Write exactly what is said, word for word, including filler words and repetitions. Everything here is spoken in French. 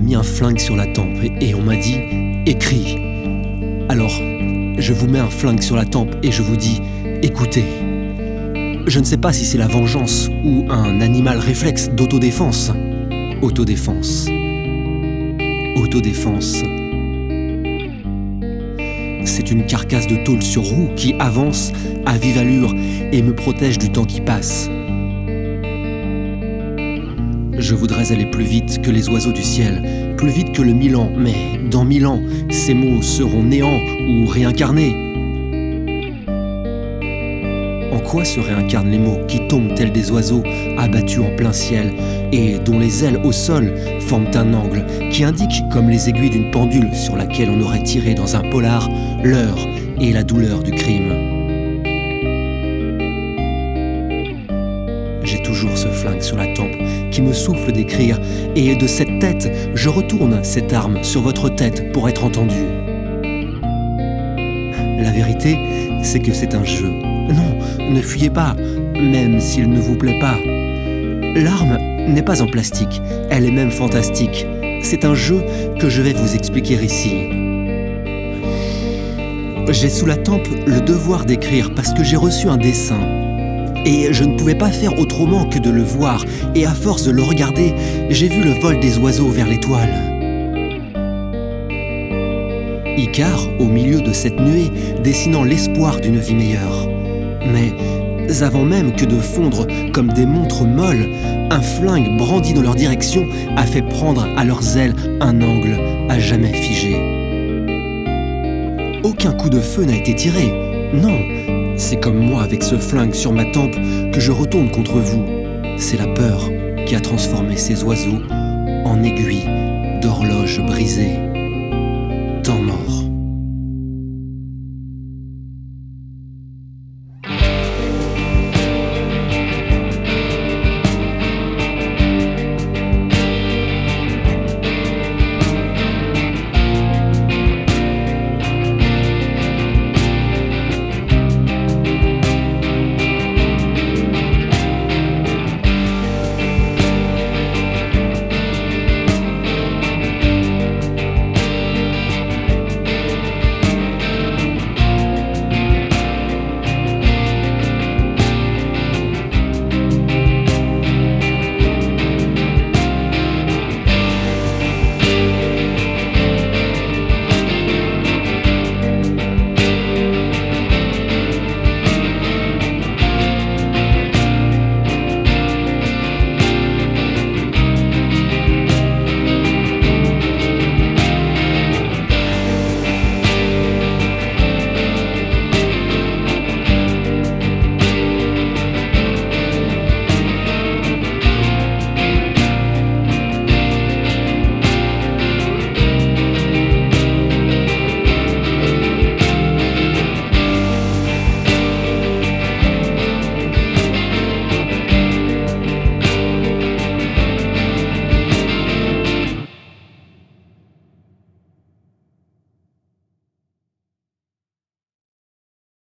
mis un flingue sur la tempe et on m'a dit « Écris ». Alors, je vous mets un flingue sur la tempe et je vous dis « Écoutez ». Je ne sais pas si c'est la vengeance ou un animal réflexe d'autodéfense. Autodéfense. Autodéfense. C'est une carcasse de tôle sur roue qui avance à vive allure et me protège du temps qui passe. Je voudrais aller plus vite que les oiseaux du ciel, plus vite que le Milan, mais dans mille ans, ces mots seront néants ou réincarnés. En quoi se réincarnent les mots qui tombent tels des oiseaux abattus en plein ciel et dont les ailes au sol forment un angle qui indique comme les aiguilles d'une pendule sur laquelle on aurait tiré dans un polar l'heure et la douleur du crime. J'ai toujours ce flingue sur la tempe qui me souffle d'écrire et de cette tête, je retourne cette arme sur votre tête pour être entendu. La vérité, c'est que c'est un jeu. Non, ne fuyez pas, même s'il ne vous plaît pas. L'arme n'est pas en plastique, elle est même fantastique. C'est un jeu que je vais vous expliquer ici. J'ai sous la tempe le devoir d'écrire parce que j'ai reçu un dessin. Et je ne pouvais pas faire autrement que de le voir, et à force de le regarder, j'ai vu le vol des oiseaux vers l'étoile. Icare, au milieu de cette nuée, dessinant l'espoir d'une vie meilleure. Mais avant même que de fondre comme des montres molles, un flingue brandi dans leur direction a fait prendre à leurs ailes un angle à jamais figé. Aucun coup de feu n'a été tiré, non. C'est comme moi avec ce flingue sur ma tempe que je retourne contre vous. C'est la peur qui a transformé ces oiseaux en aiguilles d'horloge brisée. Temps mort.